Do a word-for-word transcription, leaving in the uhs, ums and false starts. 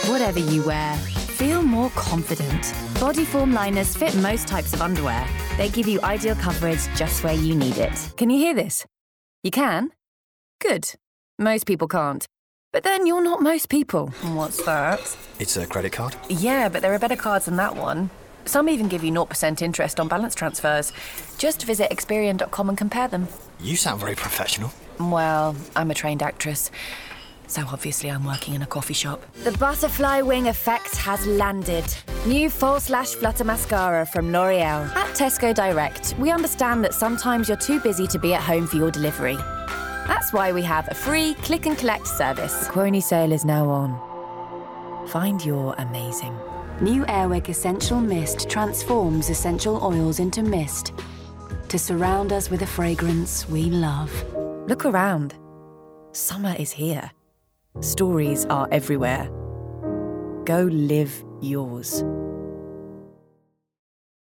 Whatever you wear, feel more confident. Bodyform liners fit most types of underwear. They give you ideal coverage just where you need it. Can you hear this? You can? Good. Most people can't. But then you're not most people. What's that? It's a credit card? Yeah, but there are better cards than that one. Some even give you zero percent interest on balance transfers. Just visit Experian dot com and compare them. You sound very professional. Well, I'm a trained actress, so obviously I'm working in a coffee shop. The butterfly wing effect has landed. New False Lash Flutter Mascara from L'Oreal. At Tesco Direct, we understand that sometimes you're too busy to be at home for your delivery. That's why we have a free click and collect service. Quoney sale is now on. Find your amazing. New Airwick Essential Mist transforms essential oils into mist to surround us with a fragrance we love. Look around. Summer is here. Stories are everywhere. Go live yours.